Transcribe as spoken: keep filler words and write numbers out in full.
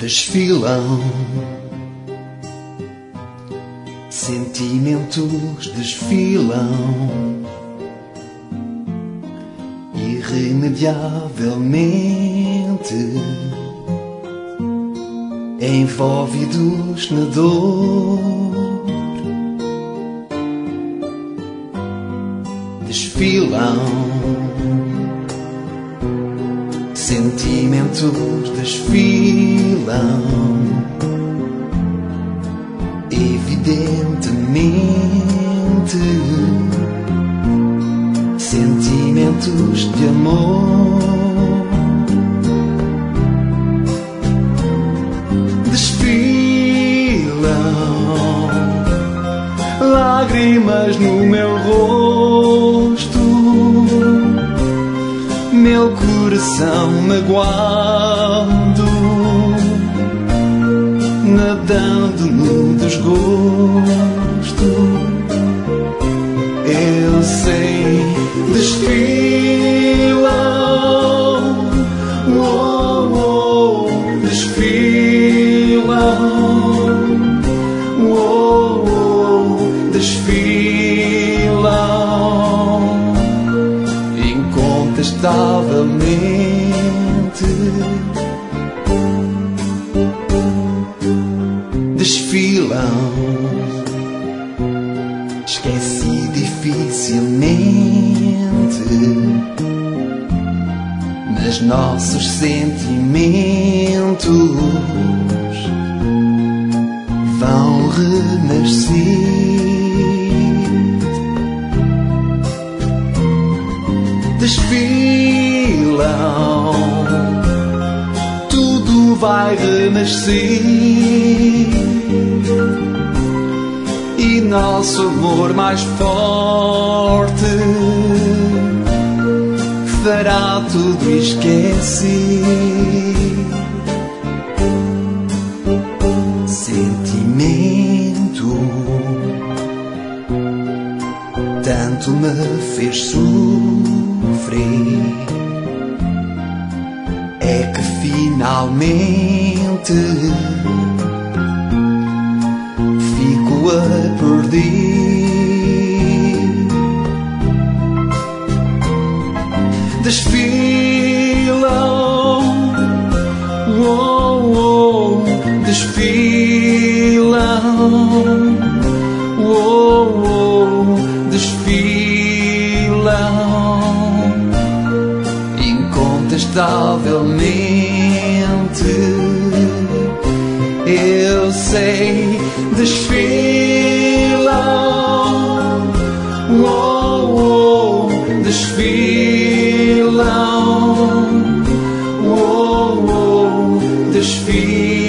desfilam, sentimentos desfilam, irremediavelmente envolvidos na dor. Desfilam, sentimentos desfilam, evidentemente, sentimentos de amor. Desfilam, lágrimas no meu rosto, meu coração magoado, nadando no desgosto. Eu sei, desfilam, oh, oh, desfilam, oh, oh, desfilam, incontestavelmente. Desfilam, esqueci dificilmente, mas nossos sentimentos vão renascer. Desfilam, tudo vai renascer, e nosso amor mais forte fará tudo esquecer. Sentimento tanto me fez sofrer, é que finalmente fico a perder. Desfilam, oh, oh, desfilam, oh, oh, desfilam, incontestavelmente. Eu sei, desfilam, oh, oh, desfilam, oh, oh, desfilam.